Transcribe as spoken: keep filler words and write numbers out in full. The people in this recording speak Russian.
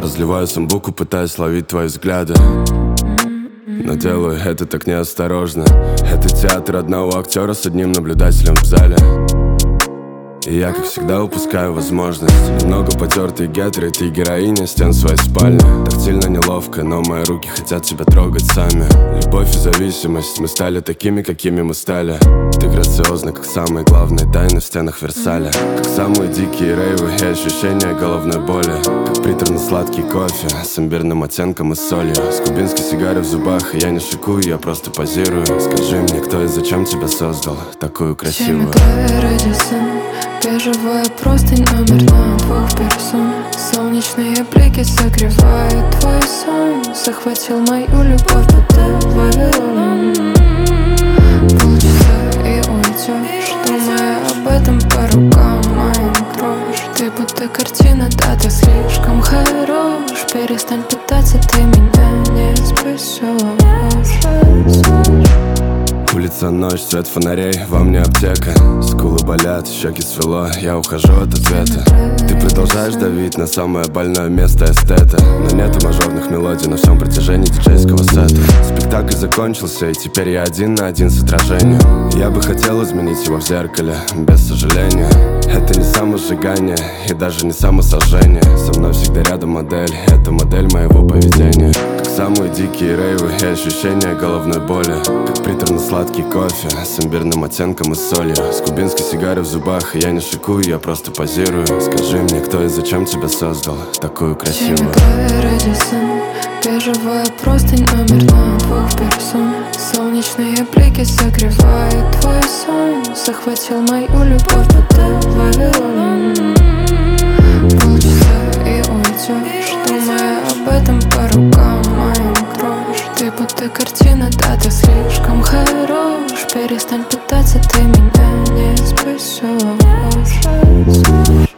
Разливаю самбуку, пытаюсь ловить твои взгляды, но делаю это так неосторожно. Это театр одного актера с одним наблюдателем в зале. И я, как всегда, упускаю возможность. Немного потертый гетеры, ты героиня стен своей спальни. Тактильно неловко, но мои руки хотят тебя трогать сами. Любовь и зависимость, мы стали такими, какими мы стали. Ты грациозна, как самые главные тайны в стенах Версаля. Как самые дикие рейвы и ощущения головной боли. Как приторно-сладкий кофе с имбирным оттенком и солью. С кубинской сигарой в зубах, и я не шикую, я просто позирую. Скажи мне, кто и зачем тебя создал такую красивую? Бежевая простынь, номер на двух персон. Солнечные блики согревают твой сон. Захватил мою любовь, будто Вавилон. Полчаса и уйдешь, думая об этом по рукам моим кровь. Ты будто картина, да ты слишком хорош. Перестань пытаться, ты меня не спасешь. Улица, ночь, свет фонарей, во мне аптека. Скулы болят, щеки свело, я ухожу от ответа. Ты продолжаешь давить на самое больное место эстета. Но нету мажорных мелодий на всем протяжении диджейского сета. Спектакль закончился, и теперь я один на один с отражением. Я бы хотел изменить его в зеркале, без сожаления. Это не самосжигание и даже не самосожжение. Со мной всегда рядом модель, это модель моего поведения. Как самые дикие рейвы и ощущения головной боли. Как приторно-сладкий кофе с имбирным оттенком и солью. С кубинской сигарой в зубах, и я не шикую, я просто позирую. Скажи мне, кто и зачем тебя создал такую красивую? Бежевая простынь, номер на двух персон. Солнечные блики согревают твой сон. Захватил мою любовь, будто Вавилон. Полчаса и уйдешь, думая об этом по рукам моим кровь. Ты будто картина, да ты слишком хорош. Перестань пытаться, ты меня не спасешь.